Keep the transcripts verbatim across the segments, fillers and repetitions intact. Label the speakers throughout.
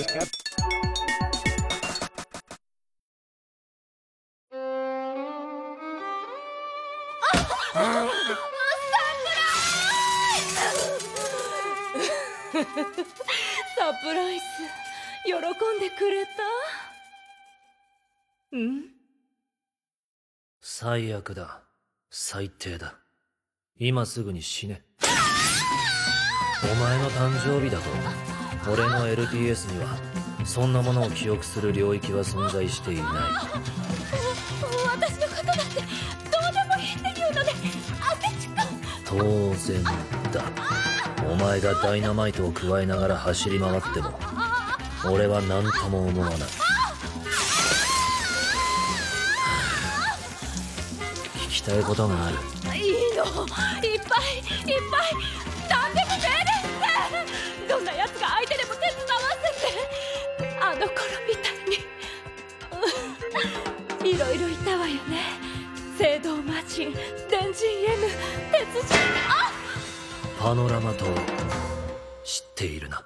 Speaker 1: サプライズ喜んでくれた？ん？
Speaker 2: 最悪だ。最低だ。今すぐに死ね。お前の誕生日だと俺の エルティーエス にはそんなものを記憶する領域は存在していない。
Speaker 1: 私のことだってどうでもいいっていうので当てちか。
Speaker 2: 当然だ。お前がダイナマイトを加えながら走り回っても俺は何とも思わない。聞きたいことがある。
Speaker 1: いいの、いっぱいいっぱい何でもねえです。どんな奴が相手でも手伝わせて。あの頃みたいにいろいろいたわよね。聖堂魔人、電人 M、鉄人。あっ、
Speaker 2: パノラマ島知っているな。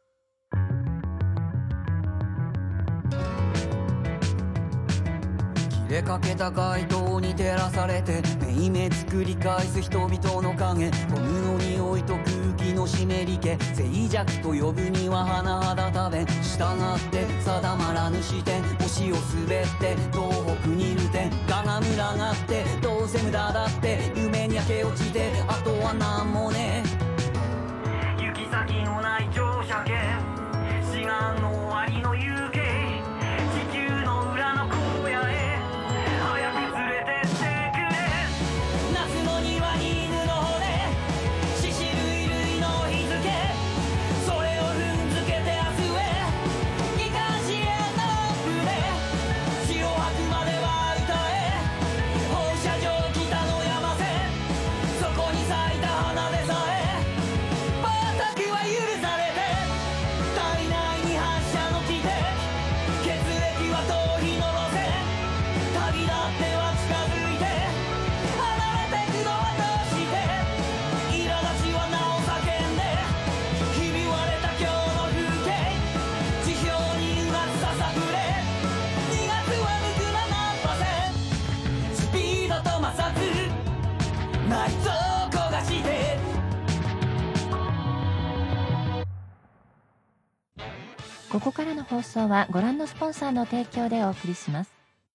Speaker 3: 切れかけた街灯に照らされてめいめつ繰り返す人々の影。ゴムの匂いと空気の湿り気。静寂と呼ぶには甚だ多弁。従って定まらぬ視点。星を滑って東北にいる点。我が群がってどうせ無駄だって。夢に焼け落ちてあとは何もねえ。行き先のない乗車券。志願の終わりの夕景。地球の裏の荒野へ早く連れてってくれ。夏の庭に犬の骨。獅子類類の日付。それを踏んづけて明日へ。機関士への船。血を吐くまでは歌え。放射状北の山線。そこに咲いた花でさえパータクは許されて。体内に発射の規定。血液は逃避の路線。旅立っては近づいて離れてくのはどうして。苛立ちはなお叫んで。ひび割れた今日の風景。地表にうまくささくれ。にがつは無垢な難破線。スピードと摩擦内臓焦がして。
Speaker 4: ここからの放送はご覧のスポンサーの提供でお送りします。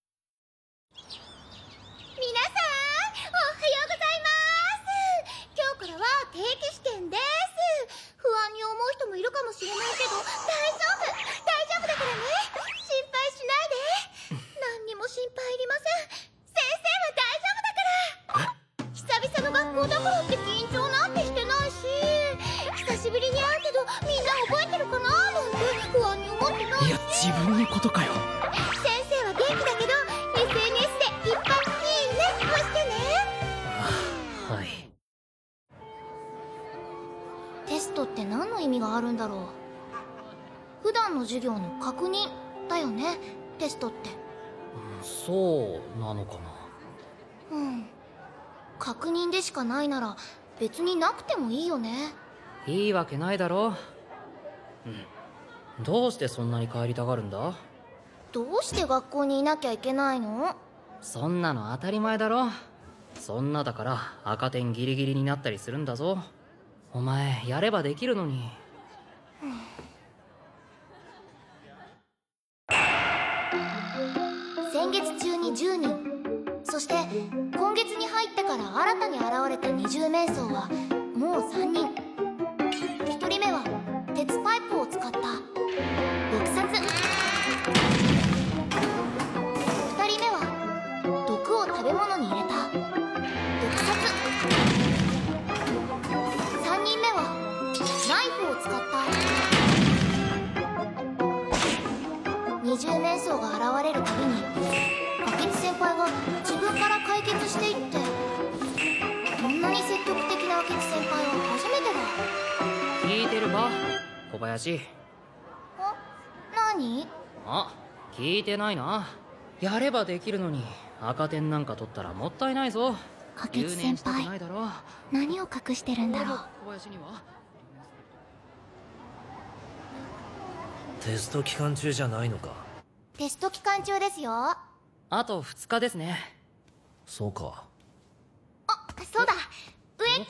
Speaker 5: 皆さんおはようございます。今日からは定期試験です。不安に思う人もいるかもしれないけど大丈夫大丈夫だからね。心配しないで。何にも心配いりません。先生は大丈夫だから。久々の学校だからって緊張なんてしてないし、久しぶりに会うけどみんな覚えてるかななんて不安に思ってないし。
Speaker 6: いや自分のことかよ。
Speaker 5: 先生は元気だけど エスエヌエス でいっぱいいいね押してね。
Speaker 2: はい。
Speaker 5: テストって何の意味があるんだろう。普段の授業の確認だよね、テストって。
Speaker 6: そうなのかな。
Speaker 5: うん、確認でしかないなら別になくてもいいよね。
Speaker 6: いいわけないだろ。うん。どうしてそんなに帰りたがるんだ。
Speaker 5: どうして学校にいなきゃいけないの？
Speaker 6: そんなの当たり前だろ。そんなだから赤点ギリギリになったりするんだぞ。お前やればできるのに。
Speaker 5: 先月中にじゅうにん、そして今月に入ってから新たに現れた二重面相はもうさんにん。ひとりめは鉄パイプを使った撲殺。ふたりめは毒を食べ物に入れた毒殺。さんにんめはナイフを使った。二重面相が現れるたびに明智先輩が自分から解決していって、こんなに積極的な明智先輩は初めてだ。
Speaker 6: 聞いてるか小林。
Speaker 5: あ、何？
Speaker 6: あ、聞いてないな。やればできるのに赤点なんか取ったらもったいないぞ。
Speaker 5: 明智先輩、何を隠してるんだろう。
Speaker 6: 小林には
Speaker 2: テスト期間中じゃないのか。
Speaker 5: テスト期間中ですよ。あ、
Speaker 6: あとふつかですね。
Speaker 2: そうか。
Speaker 5: そうだ、上借り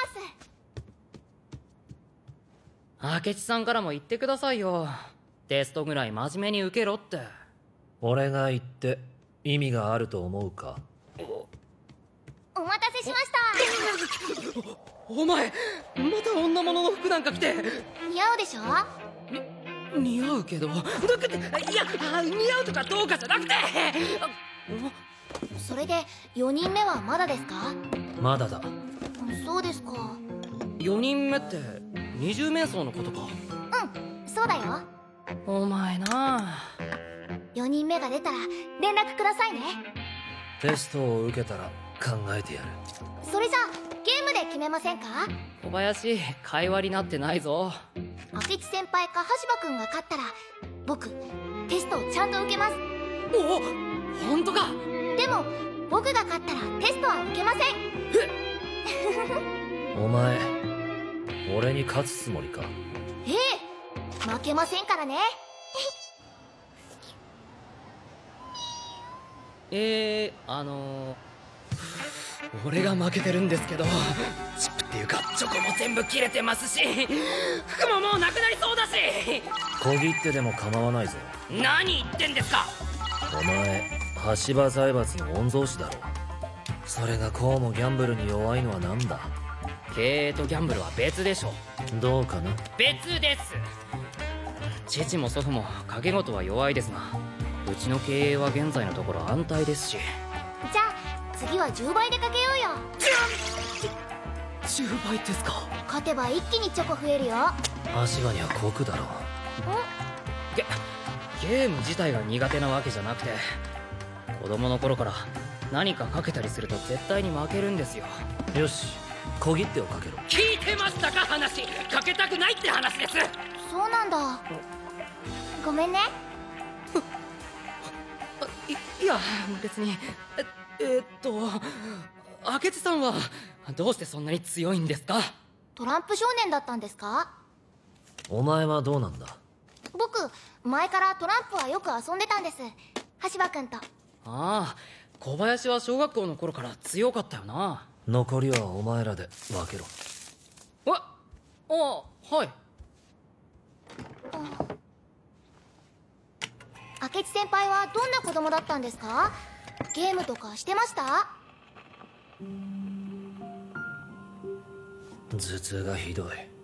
Speaker 5: まーす。
Speaker 6: 明智さんからも言ってくださいよ。テストぐらい真面目に受けろって。
Speaker 2: 俺が言って意味があると思うか。
Speaker 5: お待たせしました。
Speaker 6: お前また女物の服なんか着て。
Speaker 5: 似合うでしょ？
Speaker 6: 似合うけどだっていや似合うとかどうかじゃなくて。
Speaker 5: それでよにんめはまだですか？
Speaker 2: まだだ。
Speaker 5: そうですか。
Speaker 6: よにんめって二重面相のことか。
Speaker 5: うん、そうだよ。
Speaker 6: お前な。
Speaker 5: よにんめが出たら連絡くださいね。
Speaker 2: テストを受けたら考えてやる。
Speaker 5: それじゃあゲームで決めませんか？
Speaker 6: 小林会話になってないぞ。
Speaker 5: 明智先輩か羽柴君が勝ったら僕テストをちゃんと受けます。
Speaker 6: お本当か？
Speaker 5: でも僕が勝ったらテストは受けません。
Speaker 2: お前俺に勝つつもりか？
Speaker 5: ええ、負けませんからね。
Speaker 6: えー、あのー、俺が負けてるんですけど、チップっていうかチョコも全部切れてますし、服ももうなくなりそうだし。
Speaker 2: 小切ってでも構わないぞ。
Speaker 6: 何言ってんですか？
Speaker 2: お前羽柴財閥の御曹司だろ。それがこうもギャンブルに弱いのはなんだ？
Speaker 6: 経営とギャンブルは別でしょ。
Speaker 2: どうかな。
Speaker 6: 別です。父も祖父も賭け事は弱いですが、うちの経営は現在のところ安泰ですし。
Speaker 5: じゃあ次はじゅうばいでかけようよ。
Speaker 6: じゅうばいですか？
Speaker 5: 勝てば一気にチョコ増えるよ。
Speaker 2: 羽柴には酷だろう。
Speaker 6: ゲゲーム自体が苦手なわけじゃなくて、子供の頃から何かかけたりすると絶対に負けるんですよ。
Speaker 2: よし小切手をかけろ。
Speaker 6: 聞いてましたか？話かけたくないって話です。
Speaker 5: そうなんだ。ごめんね。
Speaker 6: い, いや別に。ええー、っと明智さんはどうしてそんなに強いんですか？
Speaker 5: トランプ少年だったんですか？
Speaker 2: お前はどうなんだ？
Speaker 5: 僕前からトランプはよく遊んでたんです、羽柴君と。
Speaker 6: ああ、小林は小学校の頃から強かったよな。
Speaker 2: 残りはお前らで分けろ。
Speaker 6: えああ、はい。
Speaker 5: 明智先輩はどんな子供だったんですか？ゲームとかしてました？
Speaker 2: 頭痛がひどい。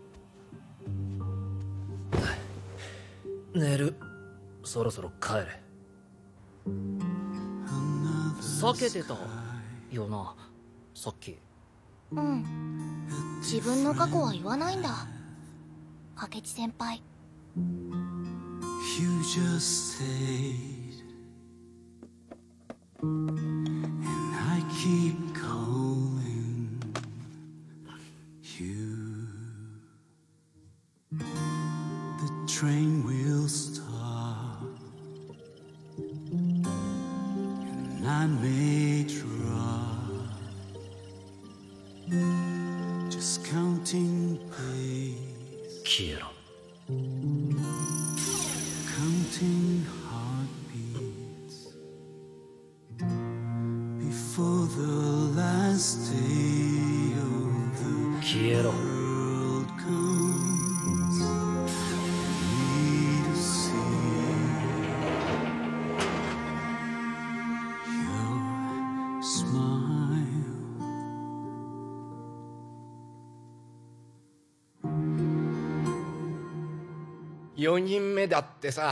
Speaker 2: 寝る。そろそろ帰れ。
Speaker 6: 避けてたよなさっき。
Speaker 5: うん、自分の過去は言わないんだ明智先輩。
Speaker 7: You just stayed, and I keep calling you. The train will stop, and I may drop, just counting days.
Speaker 2: 消えろ。
Speaker 7: Counting heartbeats before the last day of the
Speaker 2: 消えろ。
Speaker 7: world comes. Need to see your smile.
Speaker 8: よにんめだってさ。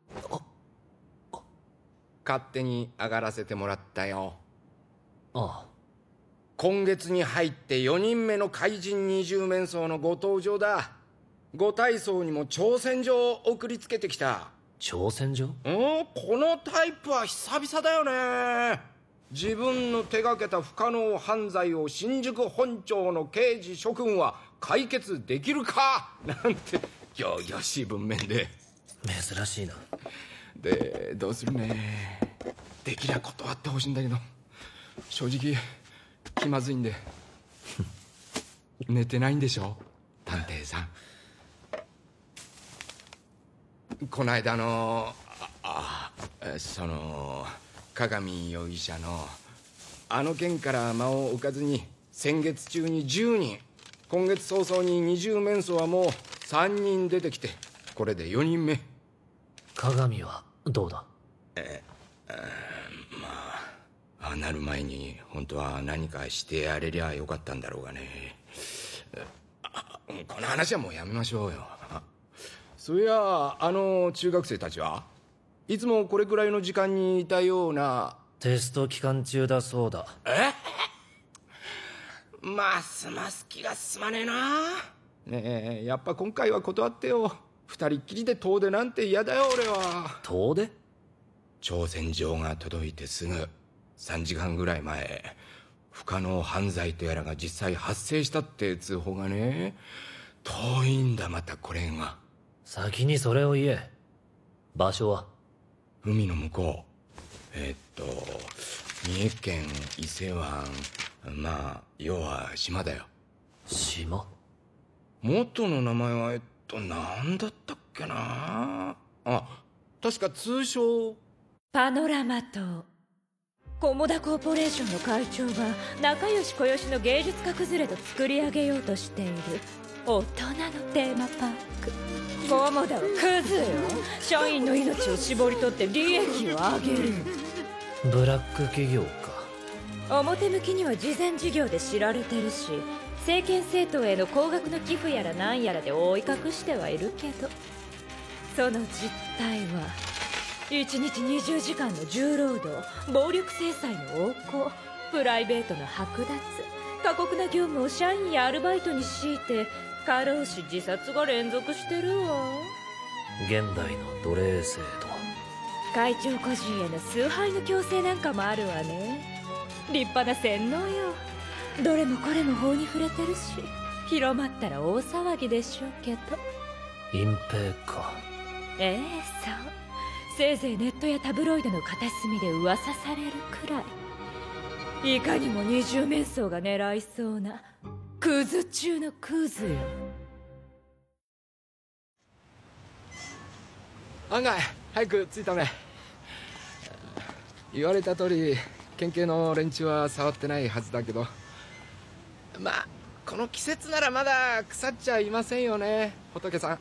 Speaker 8: 勝手に上がらせてもらったよ。
Speaker 2: ああ。
Speaker 8: 今月に入ってよにんめの怪人二十面相のご登場だ。ご体操にも挑戦状を送りつけてきた。
Speaker 2: 挑戦状？
Speaker 8: うんこのタイプは久々だよね。自分の手がけた不可能犯罪を新宿本庁の刑事諸君は解決できるかなんてよよしい文面で。
Speaker 2: 珍しいな。
Speaker 8: でどうするね。できりゃ断ってほしいんだけど正直気まずいんで。寝てないんでしょ探偵さん。 この間のああその鏡容疑者のあの件から間を置かずに先月中にじゅうにん、今月早々に二十面相はもうさんにん出てきて、これでよにんめ。
Speaker 2: 鏡はどうだ？
Speaker 8: ええまあああなる前に本当は何かしてやれりゃよかったんだろうがね。この話はもうやめましょうよ。そういやあの中学生たちはいつもこれくらいの時間にいたような。
Speaker 2: テスト期間中だそうだ。
Speaker 8: えますます気が進まねえな。ねえやっぱ今回は断ってよ。二人っきりで遠出なんて嫌だよ俺は。
Speaker 2: 遠出？
Speaker 8: 挑戦状が届いてすぐさんじかんぐらい前、不可能犯罪とやらが実際発生したって通報がね。遠いんだまたこれが。
Speaker 2: 先にそれを言え。場所は？
Speaker 8: 海の向こう。えー、っと三重県伊勢湾、まあ要は島だよ。
Speaker 2: 島？
Speaker 8: 元の名前はえっと何だったっけなあ。確か通称
Speaker 1: パノラマ島。コモダコーポレーションの会長が仲良し小良しの芸術家崩れと作り上げようとしている大人のテーマパーク。コモダはクズよ。社員の命を絞り取って利益を上げる。
Speaker 2: ブラック企業か。
Speaker 1: 表向きには慈善事業で知られてるし、政権政党への高額の寄付やらなんやらで覆い隠してはいるけど、その実態はいちにちにじゅうじかんの重労働、暴力制裁の横行、プライベートの剥奪、過酷な業務を社員やアルバイトに強いて過労死自殺が連続してるわ。
Speaker 2: 現代の奴隷制度。
Speaker 1: 会長個人への崇拝の強制なんかもあるわね。立派な洗脳よ。どれもこれも法に触れてるし、広まったら大騒ぎでしょうけど。
Speaker 2: 隠蔽か。
Speaker 1: ええ、そう。せいぜいネットやタブロイドの片隅で噂されるくらい。いかにも二十面相が狙いそうなクズ中のクズよ。
Speaker 8: 案外早く着いたね。言われた通り県警の連中は触ってないはずだけど、まあこの季節ならまだ腐っちゃいませんよね、仏さん。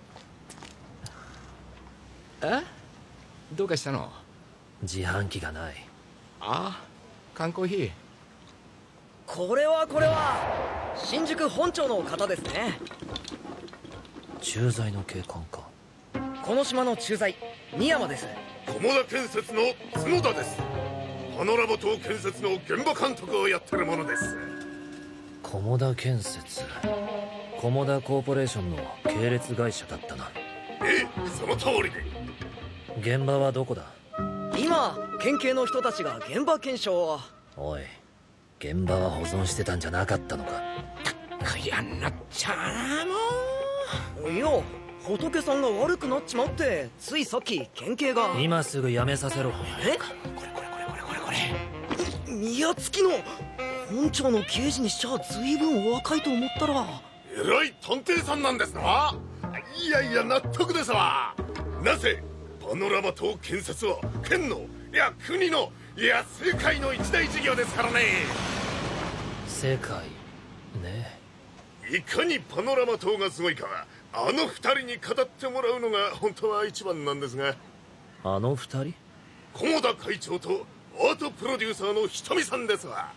Speaker 8: え？どうかしたの？
Speaker 2: 自販機がない。
Speaker 8: ああ、缶コーヒー。
Speaker 6: これはこれは新宿本庁の方ですね。
Speaker 2: 駐在の警官か。
Speaker 6: この島の駐在新山です。
Speaker 9: 菰田建設の角田です。パノラマ島建設の現場監督をやってる者です。
Speaker 2: 菰田建設、菰田コーポレーションの系列会社だったな。
Speaker 9: ええ、その通りで。
Speaker 2: 現場はどこだ？
Speaker 6: 今県警の人たちが現場検証を。
Speaker 2: おい、現場は保存してたんじゃなかったのか？
Speaker 8: 嫌になっちゃうなもう。
Speaker 6: いや、仏さんが悪くなっちまって、ついさっき県警が。
Speaker 2: 今すぐ辞めさせろ。
Speaker 6: え？
Speaker 8: これこれこれこれこれこれ。
Speaker 6: 宮月の本庁の刑事にしちゃ随分お若いと思ったら。
Speaker 9: 偉い探偵さんなんですな。いやいや納得ですわ。なぜパノラマ島建設は県のいや国のいや世界の一大事業ですからね。
Speaker 2: 世界ね。
Speaker 9: いかにパノラマ島がすごいかあの二人に語ってもらうのが本当は一番なんですが。
Speaker 2: あの二人？
Speaker 9: 菰田会長とアートプロデューサーのひとみさんですわ。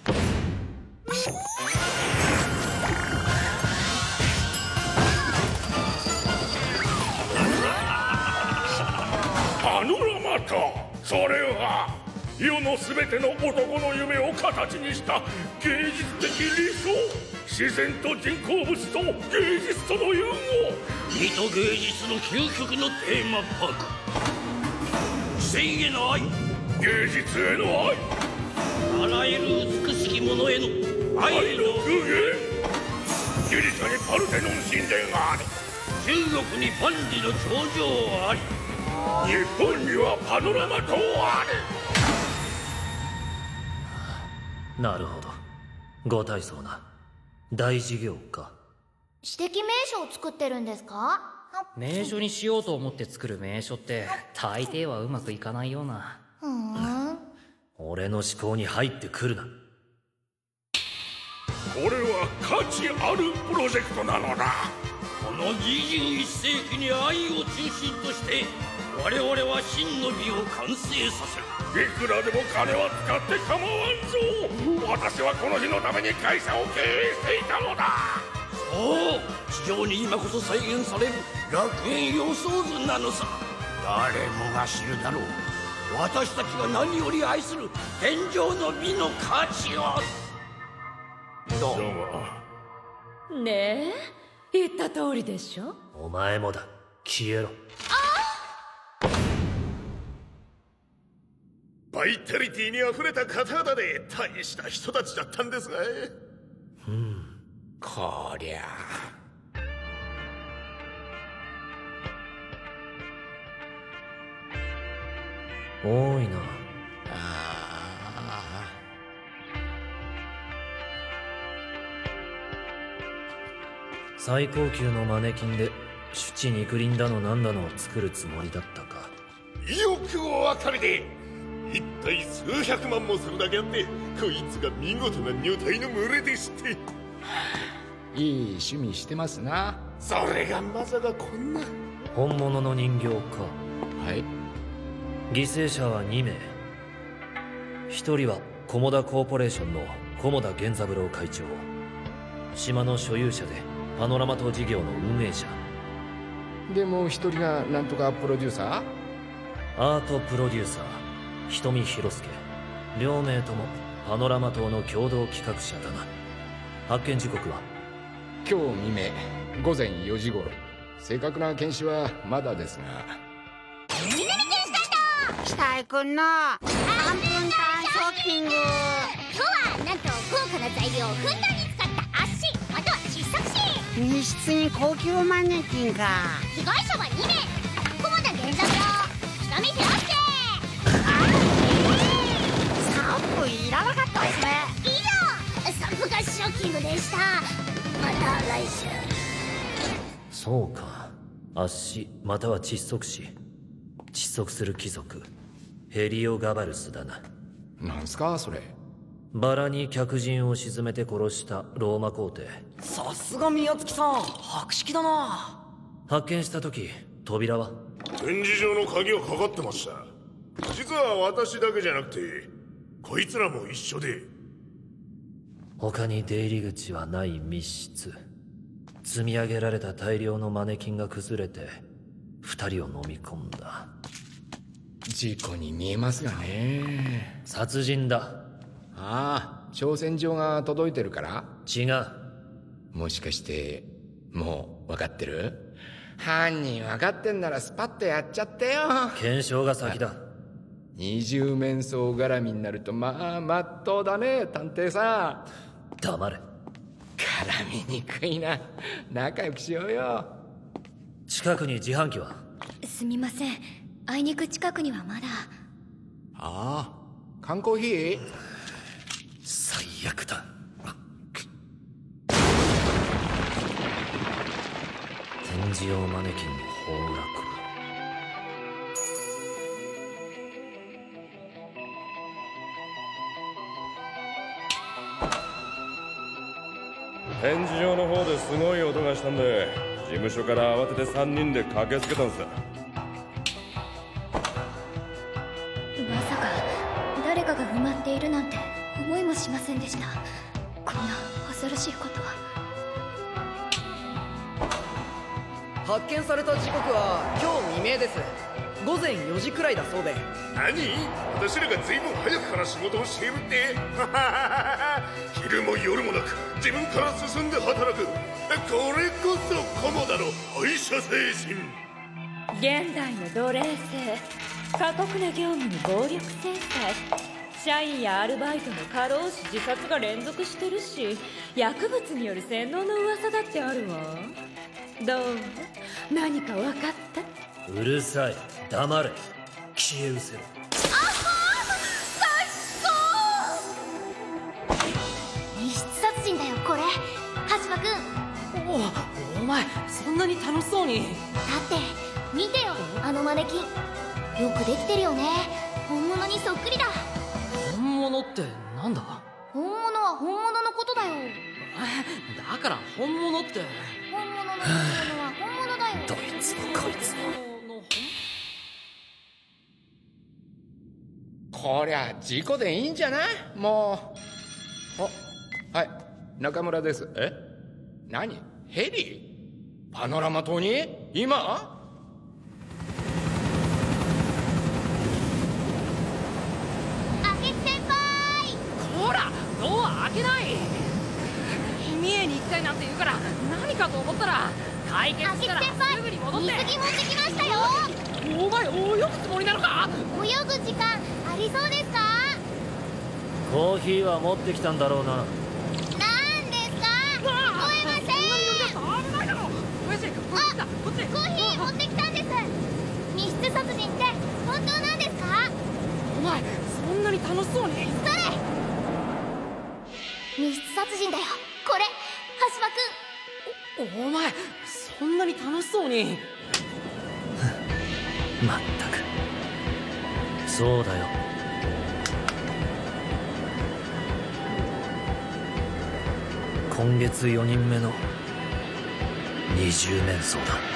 Speaker 10: パノラマ島、それは世のすべての男の夢を形にした芸術的理想、自然と人工物と芸術との融合、美と芸術の究極のテーマパーク。知性への愛、芸術への愛、あらゆる美しきものへの愛の具現。ギリシャにパルテノン神殿があり、中国にパンジの頂上あり、日本にはパノラマ島あ
Speaker 2: る。なるほど、ご体操な大事業か。
Speaker 5: 私的名所を作ってるんですか？
Speaker 6: 名所にしようと思って作る名所って大抵はうまくいかないような。
Speaker 5: ふん。
Speaker 2: 俺の思考に入ってくるな。
Speaker 10: これは価値あるプロジェクトなのだ。
Speaker 11: このにじゅういっ世紀に愛を中心として我々は真の美を完成させる。
Speaker 10: いくらでも金は使って構わんぞ。私はこの日のために会社を経営していたのだ。
Speaker 11: そう、地上に今こそ再現される楽園予想図なのさ。誰もが知るだろう、私たちが何より愛する天上の美の価値を。
Speaker 10: どうも。
Speaker 1: ねえ、言った通りでしょ。
Speaker 2: お前もだ、消えろ。
Speaker 9: バイタリティにあふれた方々で大した人たちだったんですが。
Speaker 2: うん、
Speaker 8: こりゃ
Speaker 2: 多いな。
Speaker 8: あ
Speaker 2: 最高級のマネキンでシュチ肉林だのなんだのを作るつもりだったか。
Speaker 9: よくお分かりで。一体数百万もするだけあって、こいつが見事な女体の群れでして。
Speaker 8: いい趣味してますな。
Speaker 9: それがまさかこんな。
Speaker 2: 本物の人形か。
Speaker 8: はい。
Speaker 2: 犠牲者はにめい。一人はコモダコーポレーションの菰田源三郎会長。島の所有者でパノラマ島事業の運営者。
Speaker 8: でも一人がなんとかプロデューサ
Speaker 2: ーアートプロデューサー瞳博介。両名ともパノラマ島の共同企画者だな。発見時刻は
Speaker 8: 今日未明午前よじ頃。正確な検視はまだですが。
Speaker 5: 北井くんのさんぷんかんショッピング。今日はなんと高価な材料をふんだんに使った圧死または窒息死。
Speaker 12: 密室に高級マネキンか。
Speaker 5: 被害者はにめい。菰田源三郎、瞳博介。
Speaker 12: さんぷんいらなかったですね。
Speaker 5: 以上さんぷんかんショッピングでした。また来週。
Speaker 2: そうか、圧死または窒息死。窒息する貴族ヘリオガバルスだな。
Speaker 8: なんすかそれ。
Speaker 2: バラに客人を沈めて殺したローマ皇帝。
Speaker 6: さすが宮月さん、博識だな。
Speaker 2: 発見した時扉は
Speaker 9: 展示場の鍵がかかってました。実は私だけじゃなくてこいつらも一緒で。
Speaker 2: 他に出入り口はない密室。積み上げられた大量のマネキンが崩れて二人を飲み込んだ。
Speaker 8: 事故に見えますがね。
Speaker 2: 殺人だ。
Speaker 8: ああ、挑戦状が届いてるから。
Speaker 2: 違う。
Speaker 8: もしかしてもう分かってる？犯人分かってんならスパッとやっちゃってよ。
Speaker 2: 検証が先だ。
Speaker 8: 二重面相絡みになるとまあまっとうだね探偵さん。
Speaker 2: 黙れ。
Speaker 8: 絡みにくいな。仲良くしようよ。
Speaker 2: 近くに自販機は？
Speaker 5: すみません、あいにく近くにはまだ。
Speaker 8: ああ、缶コーヒー？
Speaker 2: 最悪だ。展示用マネキンの崩落。
Speaker 13: 展示場の方ですごい音がしたんで事務所から慌ててさんにんで駆けつけたんす。
Speaker 5: まさか誰かが埋まっているなんて思いもしませんでした。こんな恐ろしいことは。
Speaker 6: 発見された時刻は今日未明です。午前よじくらいだそうで。
Speaker 9: 何？私らが随分早くから仕事をしているって？昼も夜もなく自分から進んで働く。これこそコモダの愛社精神。
Speaker 1: 現代の奴隷制、過酷な業務に暴力制裁、社員やアルバイトの過労死自殺が連続してるし、薬物による洗脳の噂だってあるわ。どう？何か分かった？
Speaker 2: うるさい、黙れ。消え失せろ。
Speaker 5: 密室殺人だよこれ。羽島君。
Speaker 6: おお、お前前そんなに楽しそうに。
Speaker 5: だって見てよ、あのマネキンよくできてるよね。本物にそっくりだ。
Speaker 6: 本物ってなんだ？
Speaker 5: 本物は本物のことだよ。
Speaker 6: だから本物って
Speaker 5: 本物の本物は本物だよ。
Speaker 2: どいつもこいつも。
Speaker 8: こりゃ事故でいいんじゃない？もう。あ、はい、中村です。え？何？ヘリ？パノラマ島に？今？
Speaker 5: 明智先輩！
Speaker 6: ほらドア開けない。三重に行きたいなんて言うから何かと思ったら解決したらすぐに戻って。
Speaker 5: 水着持ってきましたよ。
Speaker 6: お前泳ぐつもりなのか？
Speaker 5: 泳ぐ時間ありそうですか？
Speaker 2: コーヒーは持ってきたんだろうな。
Speaker 5: なんですか？聞こえません。
Speaker 6: 危ないだろ。
Speaker 5: あ、コーヒー持ってきたんです。密室殺人って本当なんですか？
Speaker 6: お前そんなに楽しそうに。
Speaker 5: それ密室殺人だよこれ、橋場くん。
Speaker 6: お、お前そんなに楽しそうに。
Speaker 2: まったくそうだよ。今月よにんめの二重面相だ。